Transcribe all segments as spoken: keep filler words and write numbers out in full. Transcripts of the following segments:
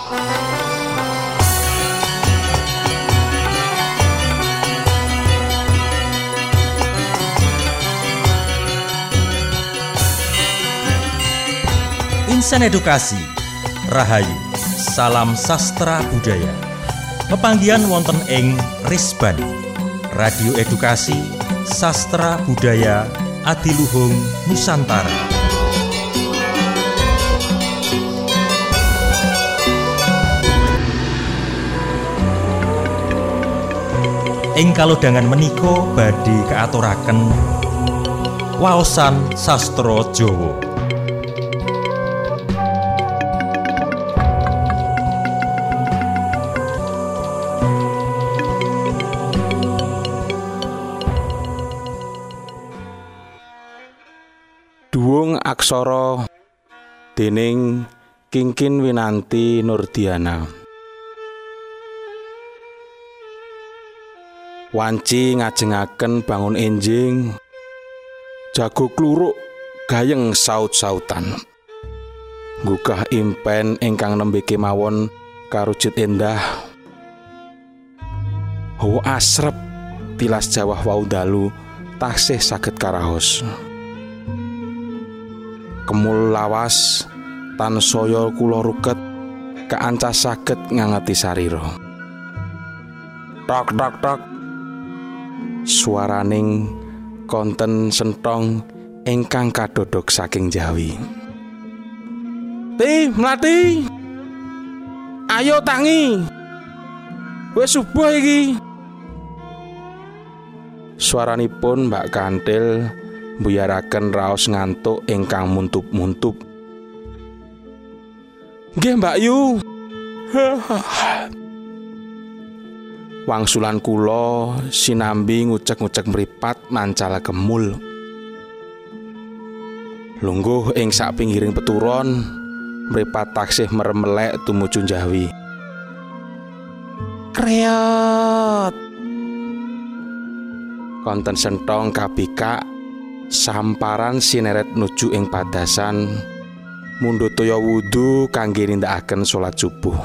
Insan edukasi, rahayu, salam sastra budaya. Pepanggihan wonten ing Risban, Radio Edukasi, Sastra Budaya, Adiluhung Nusantara. Ing kalodhangan menika badhe kaaturaken waosan sastra Jawa. Duwung aksara dening Kingkin Winanti Nurdiana. Wanci ngajengaken bangun enjing, jago kluruk gayeng saut-sautan. Nggugah impen ingkang nembe kemawon karucut endah. Hawa asrep tilas jawah wau dalu taksih saged karaos. Kemul lawas tansaya kula ruket kaancas saged ngangeti sarira. Tok tok tok swaraning konten sentong ingkang kadodok saking Jawi. Ti mlati, ayo tangi, wis subuh iki. Swaranipun Mbak Kantil mbuyaraken raos ngantuk ingkang muntup-muntup. Nggih Mbak Yu. Wangsulan kula sinambi ngucek-ngucek mripat mancal kemul. Lungguh ing sak pinggiring peturon, mripat taksih meremelek tumuju Jawi. Kreot. Konten sentong kabikak samparan sineret nuju ing padasan mundhut toya wudu kangge nindakaken salat subuh.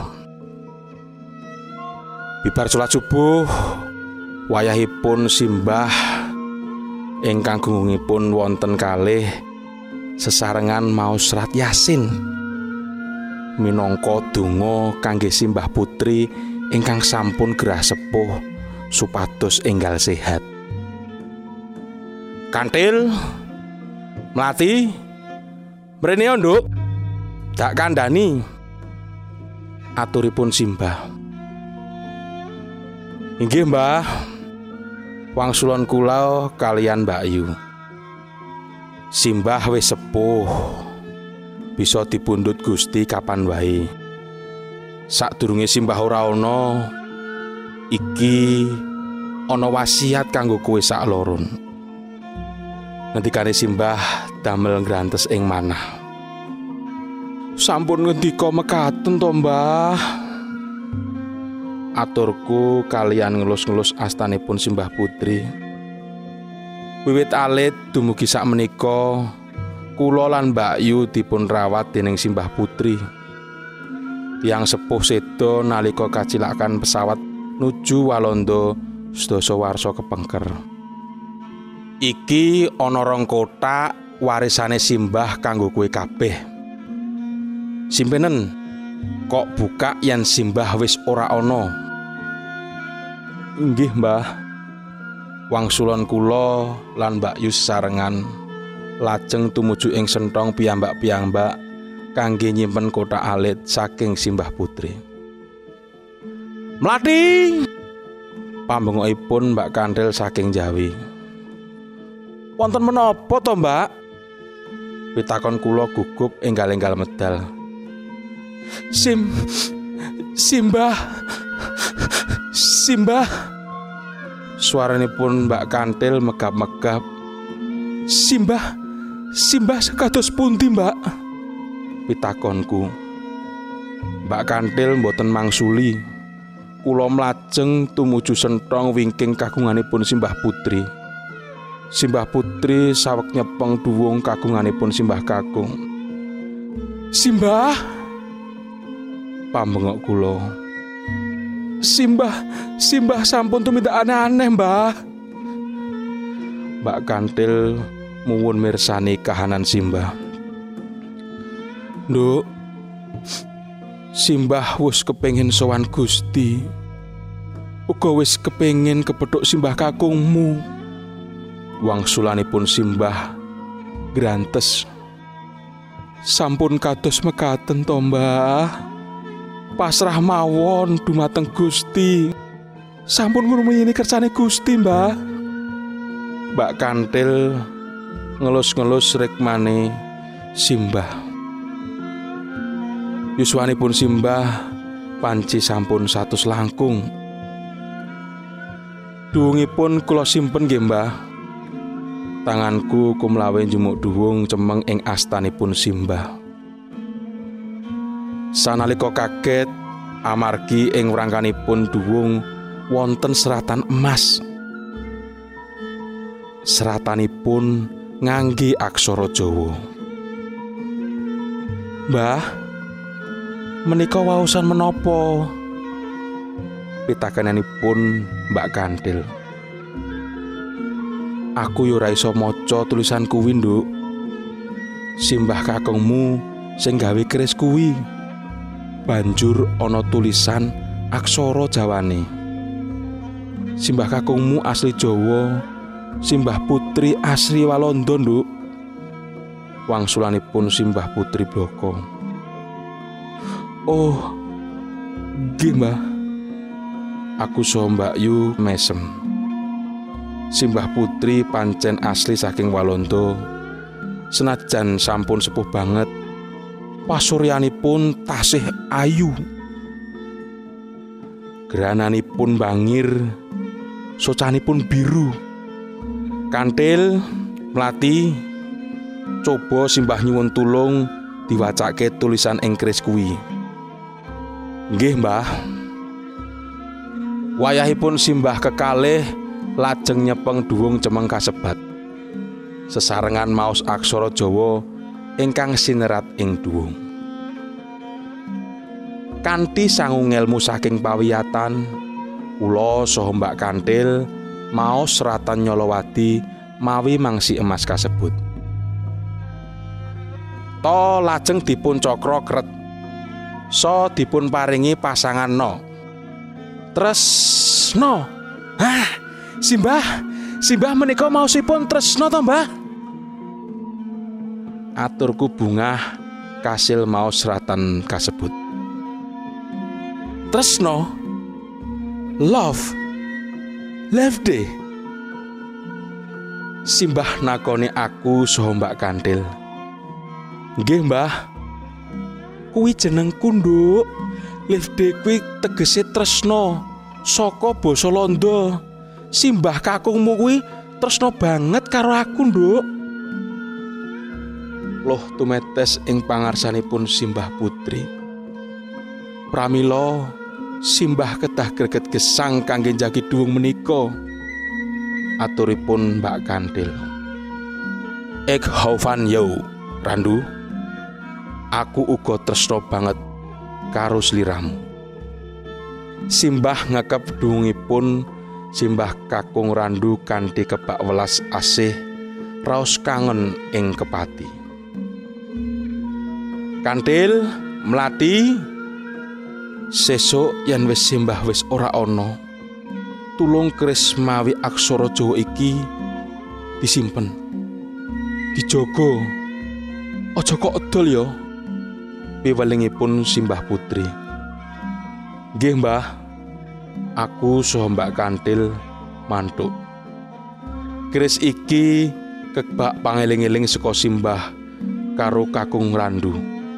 Bibar salat subuh wayahipun simbah ingkang gungungipun wonten kalih sesarengan maos serat Yasin minangka donga kangge simbah putri ingkang sampun gerah sepuh supados enggal sehat. Kantil, mlati, mrene nduk, dak kandhani. Aturipun simbah. Inggih Mbah, wangsulon kula kalian Mbak Yu. Simbah wis sepuh, bisa dipundhut Gusti kapan wae. Sadurunge simbah ora ana, iki ana wasiat kanggo kowe sak loron. Ngendikane simbah damel ngrantes ing manah. Sampun ngendika mekaten to Mbah. Aturku kalian ngelus-ngelus astanipun simbah putri. Wiwit alit dumugi sak menika kula lan Mbak Yu dipun rawat dening simbah putri. Tiyang sepuh seda nalika kacilakan pesawat nuju Walanda sedasa warsa kepengker. Iki ana rong kotak warisane simbah kanggo kowe kabeh. Simpenen kok buka yen simbah wis ora ana. Inggih Mbah. Wangsulon kula lan Mbak Yu sarengan lajeng tumuju ing sentong piyambak-piyambak kangge nyimpen kotak alit saking simbah putri. Mlati! Pambengokipun Mbak Kantil saking Jawi. Wonten menapa to Mbak? Pitakon kula gugup enggal-enggal medal. Sim Simbah Simbah Suaranipun Mbak Kantil megap-megap. Simbah Simbah sekados pundi Mbak? Pitakonku. Mbak Kantil mboten mangsuli. Kula mlajeng tumuju sentong wingking kagunganipun simbah putri. Simbah putri saweg nyepeng duwung kagunganipun simbah kakung. Simbah, pambengok kula. Simbah, Simbah sampun tumindak aneh-aneh, Mbah. Mbak Kantil muwun mirsani kahanan Simbah. Nduk, Simbah wis kepengin sowan Gusti. Uga wis kepengin kepethuk simbah kakungmu. Wangsulanipun simbah grantes. Sampun kados mekaten to, Mbah. Pasrah mawon dumateng Gusti. Sampun ngrumiyini kersane Gusti, Mbah. Mbak Kantil ngelus-ngelus rikmane simbah. Yuswanipun simbah panci sampun satus langkung. Duwungipun kula simpen nggih, Mbah. Tanganku kumlawe njumuk duwung cemeng ing astanipun simbah. Sanalika kaget amargi ing wrangkanipun duwung wonten seratan emas. Seratanipun ngangge aksara Jawa. Mbah, menika waosan menapa? Pitakenanipun Mbak Kantil. Aku yo ora iso maca tulisan kuwi, Nduk. Simbah kakungmu sing gawe keris kuwi. Banjur ana tulisan aksara Jawane. Simbah kakungmu asli Jawa, Simbah Putri asli Walanda, Nduk. Wangsulanipun Simbah Putri Bloko. Oh, nggih, Mbah. Aku so Mbak Yu mesem. Simbah Putri pancen asli saking Walanda. Senajan sampun sepuh banget, pasuryanipun tasih ayu. Gerananipun bangir, socanipun biru. Kantil, Mlati, coba simbah nyuwun tulung diwacake tulisan ing keris kuwi. Nggih, Mbah. Wayahipun simbah kekalih lajeng nyepeng duwung cemeng kasebat. Sesarengan maos aksara Jawa ingkang sinerat ing duwung. Kanthi sangu ngelmu saking pawiyatan, kula saha Mbak Kantil maos seratan Nyolowadi mawi mangsi emas kasebut. To lajeng dipun cokro kret. So dipun paringi pasangan no. Tresno. Hah, Simbah, Simbah menika maosipun tresno to, Mbah? Aturku bungah kasil maos seratan kasebut. Tresno, love, love day. Simbah nakoni aku saha Mbak Kantil. Nggih, Mbah. Kuwi jenengku, Nduk. Live day kuwi tegese tresno saka basa Londo. Simbah kakungmu kuwi tresno banget karo aku, Nduk. Loh tumetes ing pangarsanipun Simbah Putri. Pramila Simbah kedah greget gesang kangge njagi duwung menika. Aturipun Mbak Kantil. Ek hou van jou, Randu. Aku uga tresno banget karo sliramu. Simbah ngekep duwungipun simbah kakung Randu kanthi kebak welas asih raos kangen ing kepati. Kantil, Mlati, sesuk yen wis simbah wis ora ana, tulung keris mawi aksara Jawa iki disimpen, dijogo, aja kok edol ya. Piwelingipun Simbah Putri. Nggih, Mbah. Aku saha Mbak Kantil mantuk. Keris iki kebak pangeling-eling saka Simbah karo kakung Randu.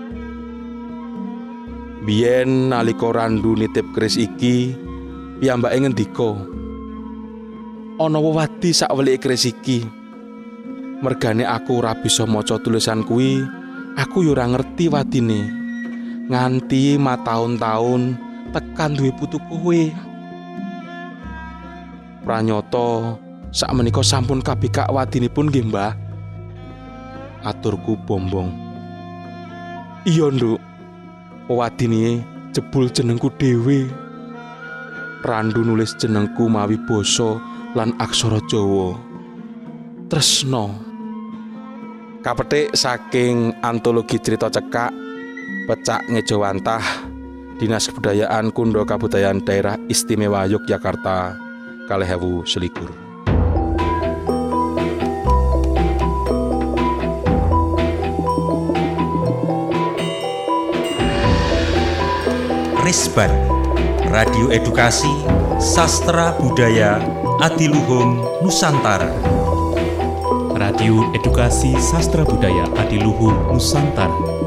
Biyen nalika Randu nitip keris iki, piyambake ngendika, ana wewadi sakwelike keris iki. Mergane aku ora bisa maca tulisan kuwi, aku yo ora ngerti wadine. Nganti mataun-taun tekan duwe putu kowe. Pranyata sakmenika sampun kabikak wadinipun nggih, Mbah. Aturku bombong. Iya, Nduk. Wadine jebul jenengku dhewe. Randu nulis jenengku mawi basa lan aksara Jawa. Tresno. Kapetik saking antologi cerita cekak Pecak Ngejawantah Dinas Kebudayaan Kundo Kabudayaan Daerah Istimewa Yogyakarta kalih ewu selikur. Risban, Radio Edukasi Sastra Budaya Adiluhung Nusantara. Radio Edukasi Sastra Budaya Adiluhung Nusantara.